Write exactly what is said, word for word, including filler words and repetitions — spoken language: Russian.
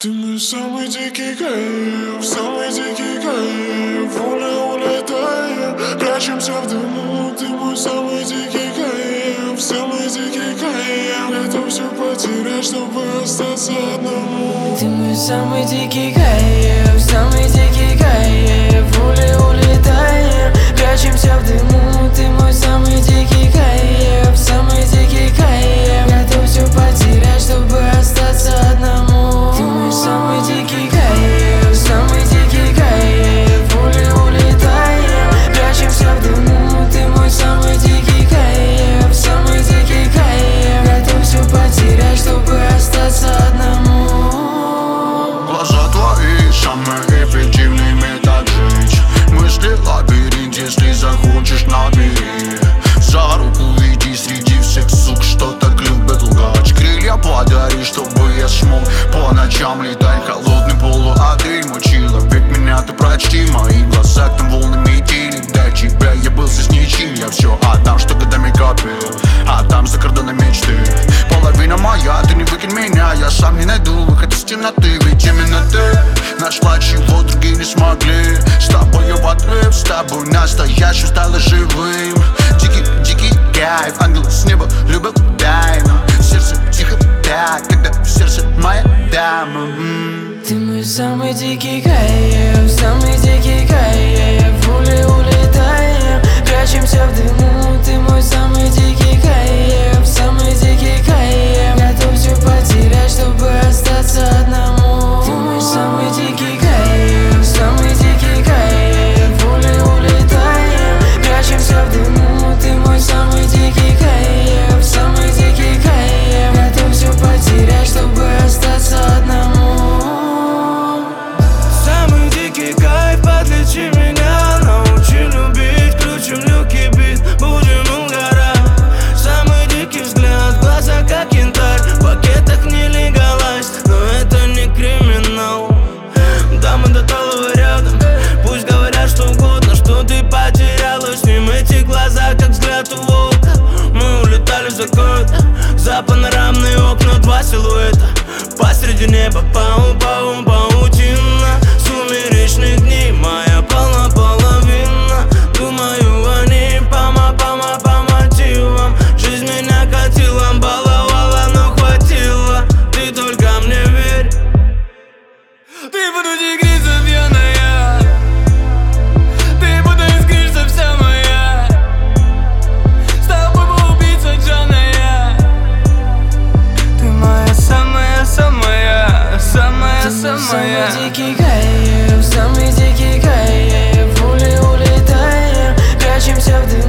Ты мой самый дикий кайф, самый дикий кайф. Воля улетаем, прячемся в дыму. Ты мой самый дикий кайф, самый дикий кайф. Готов все потерять, чтобы остаться одному. Ты мой самый дикий кайф, самый дикий кайф. Воля улетаем, прячемся в дыму. Ты мой самый дикий кайф, самый дикий кайф. Готов все потерять, чтобы остаться одному. Ты мой самый дикий кайф, самый дикий кайф. Воля улетаем, прячемся в дыму. Ты мой самый дикий кайф, самый дикий кайф. Готов все потерять, чтобы остаться одному. Глаза твои самые эффективные метод жить. Мысли лабиринт, если захочешь, набери. За руку веди среди всех сук, что так любят лгать. Крылья подари, чтобы я смог по ночам летать. Холодный полуотель, мой человек, меня ты прочти. Мои глаза там волны метели. До тебя я был здесь ничем. Я все отдам, что годами копил. Отдам за кордоны мечты. Половина моя, ты не выкинь меня. Я сам не найду выход из темноты. Ведь именно ты нашла, чего другие не смогли. С тобою в отрыв, с тобой настоящим стало живым. Дикий, дикий кайф, ангел с неба любил тайну. Сердце тихо так, когда в сердце моя дама. Ты мой самый дикий кайф, самый дикий кайф. Воля улетаем, прячемся в дыму. Ты мой самый дикий кайф, самый дикий кайф. Готов все потерять, чтобы остаться одному. Ты мой самый дикий кайф, самый дикий кайф. Воля улетаем, прячемся в дыму. Ты мой самый дикий кайф, самый дикий кайф. Готов все потерять, чтобы остаться одному. Самый дикий кайф, подлечи меня. Научи любить, включим люки, бит, будем угорать. Самый дикий взгляд, глаза как янтарь. В пакетах не легалайз, но это не криминал. Да, мы до талого рядом. Пусть говорят что угодно, что ты потерялась. С ним эти глаза, как взгляд у волка. Мы улетали за город, за панорамные окна, два силуэта. Посреди неба пау-пау, паутина сумеречных дней, моя полна половина. Думаю о ней пома-пома по мотивам. Жизнь меня катила, баловала, но хватило. Ты только мне верь. Ты буду тигрица пьяная, ты будто искришься вся моя. С тобой бы убийца Джаная. Ты моя самая, самая, самая, самая. Самый дикий кайф, самый дикий кайф. Воля улетаем, прячемся в дыму.